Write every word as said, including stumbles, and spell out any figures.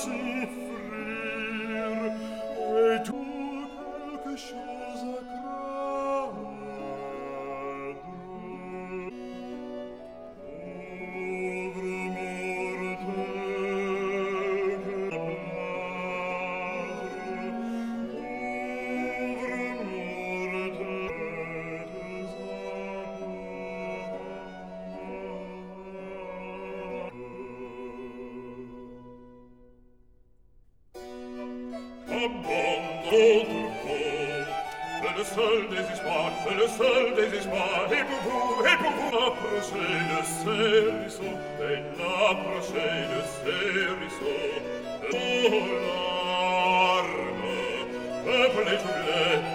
souffrir, et tout quelque chose à craindre. Pauvre mortel que perdre, pauvre mortel abandonne que le seul désespoir, que le seul désespoir est pour vous, et pour vous approchez de ces ruisseaux, et n'approchez de ces ruisseaux de nos larmes, peuple et troublé,